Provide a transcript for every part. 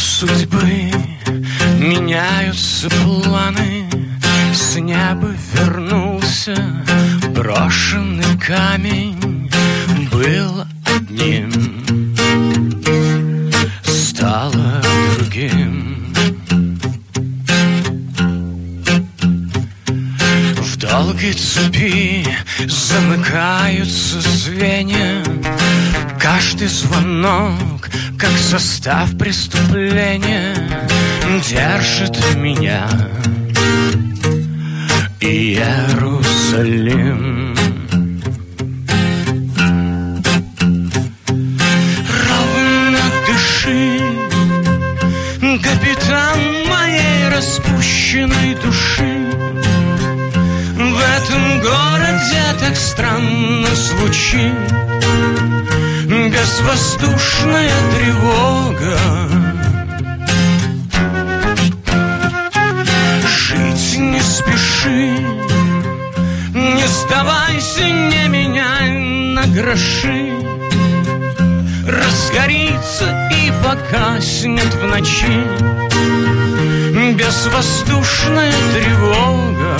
судьбы меняются планы. С неба вернулся брошенный камень. Был одним, стало другим. В долгой цепи замыкаются звенья. Каждый звонок, как состав преступления, держит меня Иерусалим. Ровно дыши, капитан моей распущенной души. В этом городе так странно звучит безвоздушная тревога. Жить не спеши, не сдавайся, не меняй на гроши. Разгорится и погаснет в ночи безвоздушная тревога.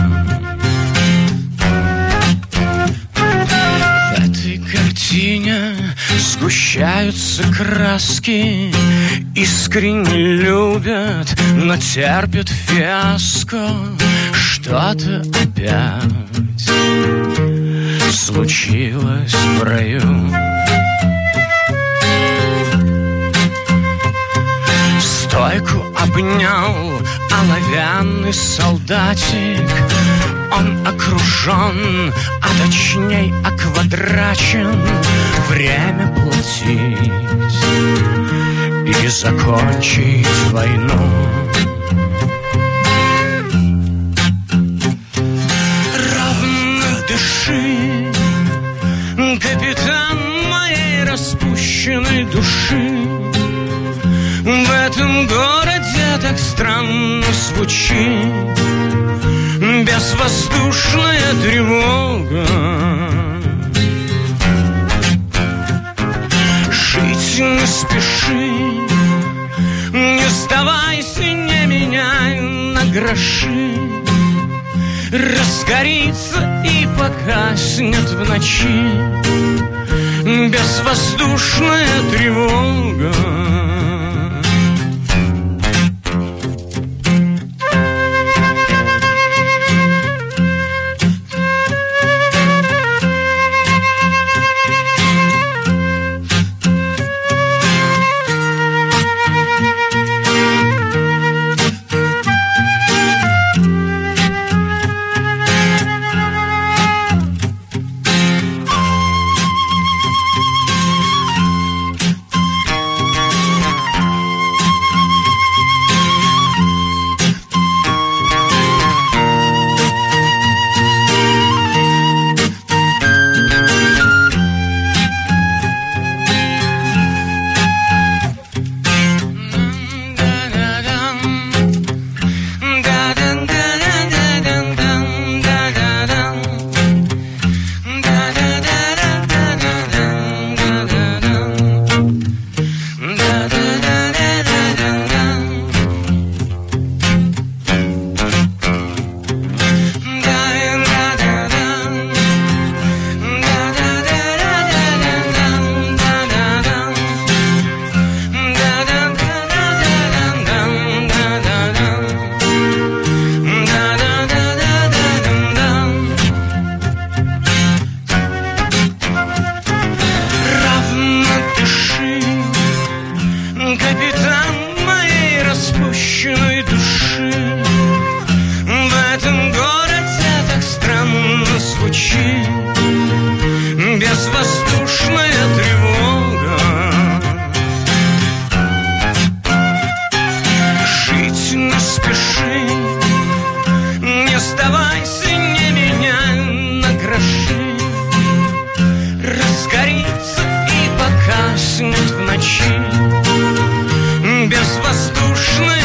В этой картине сгущаются краски. Искренне любят, но терпят фиаско. Что-то опять случилось в раю. Стойку обнял оловянный солдатик. Он окружен, а точней оквадрачен. Время платить и закончить войну. Ровно дыши, капитан моей распущенной души. В этом городе так странно звучит безвоздушная тревога. Жить не спеши, не сдавайся, не меняй на гроши. Разгорится и погаснет в ночи безвоздушная тревога. Безвоздушная тревога. Жить не спеши, не сдавайся, не меняй на гроши. Разгорится и погаснет в ночи безвоздушная